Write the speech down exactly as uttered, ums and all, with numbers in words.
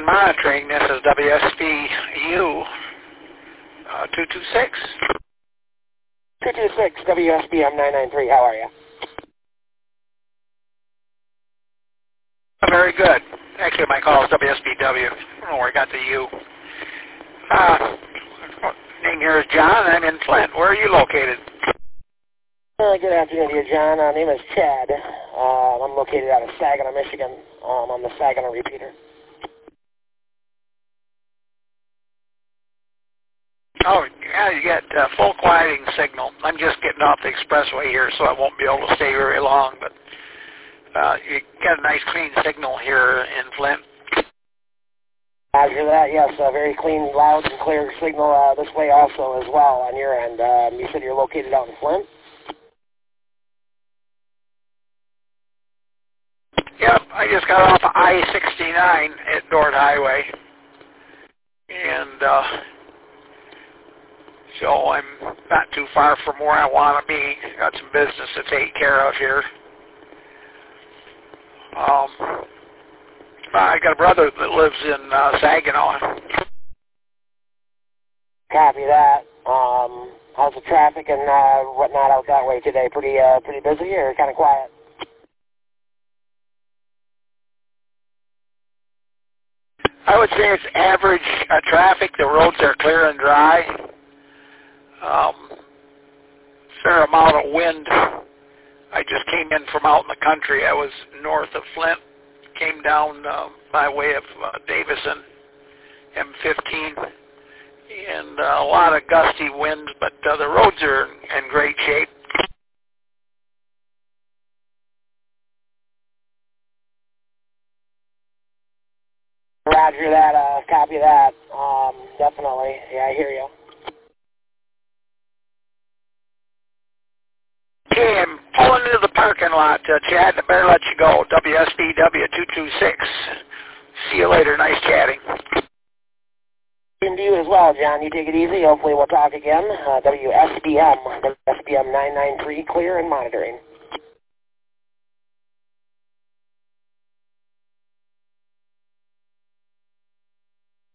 and monitoring. This is W S B U uh, two two six. two two six, W S B M nine nine three. How are you? Very good. Actually, my call is W S B W. I don't know where I got the U. Uh, name here is John. I'm in Flint. Where are you located? Uh, good afternoon to you, John. My name is Chad. Uh, I'm located out of Saginaw, Michigan. Um, I'm the Saginaw repeater. Oh, yeah, you get uh, full quieting signal. I'm just getting off the expressway here, so I won't be able to stay very long, but uh, you get a nice clean signal here in Flint. Roger that, yes. A very clean, loud, and clear signal uh, this way also as well on your end. Um, you said you're located out in Flint? Yep, I just got off of I sixty-nine at Dort Highway, and uh, so I'm not too far from where I want to be. Got some business to take care of here. Um, I got a brother that lives in uh, Saginaw. Copy that. Um, how's the traffic and uh, whatnot out that way today? Pretty, uh, pretty busy or kind of quiet? I would say it's average uh, traffic. The roads are clear and dry. Um, fair amount of wind. I just came in from out in the country. I was north of Flint. Came down uh, by way of uh, Davison, M fifteen, and uh, a lot of gusty winds, but uh, the roads are in great shape. Roger that, uh, copy that. Um, definitely. Yeah, I hear you. Okay, I'm pulling into the parking lot, uh, Chad. I better let you go. W S B W two two six. See you later. Nice chatting. Same to you as well, John. You take it easy. Hopefully we'll talk again. Uh, W S B M, W S B M nine nine three, clear and monitoring.